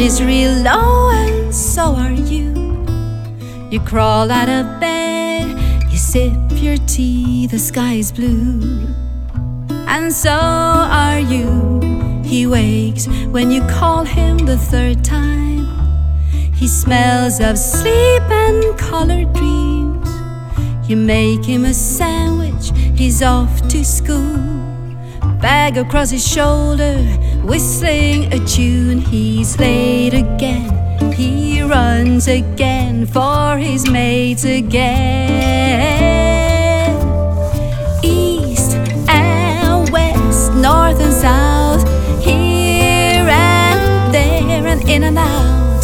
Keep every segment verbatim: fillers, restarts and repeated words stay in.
is real low and so are you. You crawl out of bed, you sip your tea, the sky is blue. And so are you. He wakes when you call him the third time. He smells of sleep and colored dreams. You make him a sandwich, he's off to school. Bag across his shoulder, whistling a tune. He's late again, he runs again for his mates again. East and west, north and south, here and there and in and out.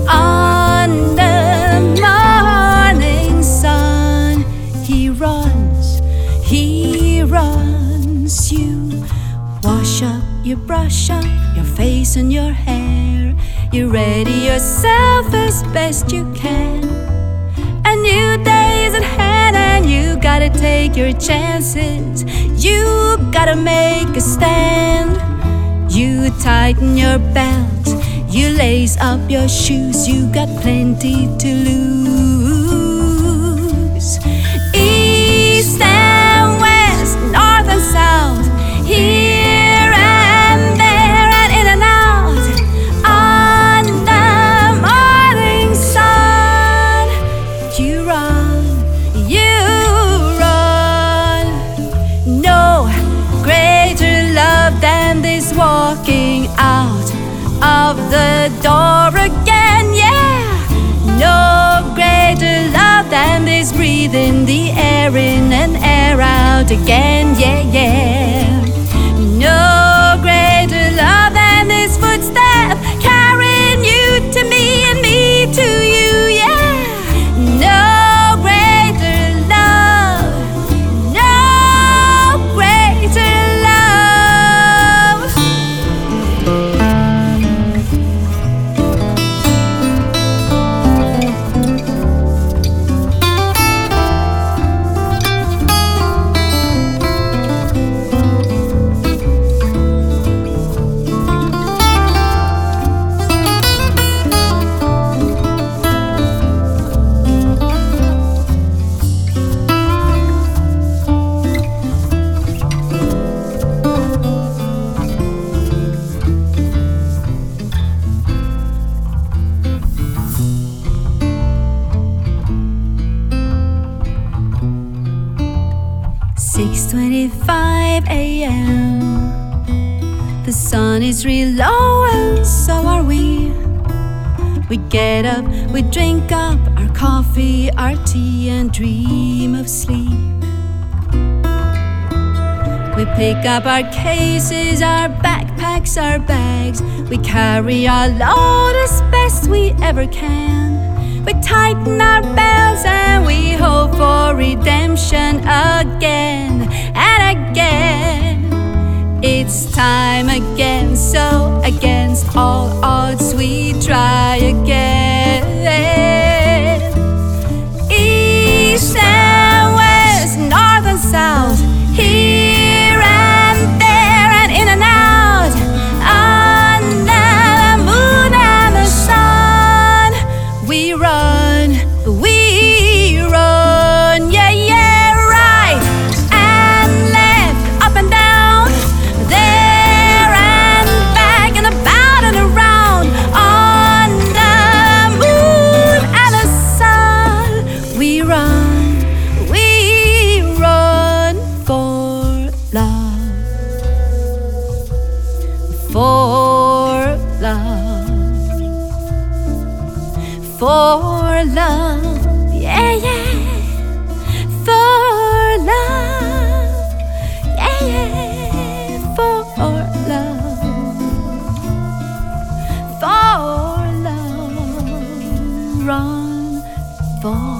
Under the morning sun, he runs, he runs. You wash up, you brush up your face and your hair. You ready yourself as best you can. A new day's at hand and you gotta take your chances. You gotta make a stand. You tighten your belt, you lace up your shoes. You got plenty to lose. East and west, north and south, here and there and in and out. On the morning sun, you run, you run. No greater love than this walking out of the door again, yeah. No greater love than this breathing the air in and air out again, yeah, yeah. No greater love than this footstep carrying you to me and me to you, yeah. No greater love, no greater love. six twenty-five a m The sun is real low and so are we. We get up, we drink up our coffee, our tea and dream of sleep. We pick up our cases, our backpacks, our bags. We carry our load as best we ever can. We tighten our belts and we hope for redemption again and again. It's time again, so against all odds we try again. East and west, north and south, here and there and in and out. Under the moon and the sun, we run, we run, yeah, yeah, right and left, up and down, there and back and about and around. On the moon and the sun, we run, we run for love, for love, for love, yeah, yeah, for love, yeah, yeah, for love, for love, run for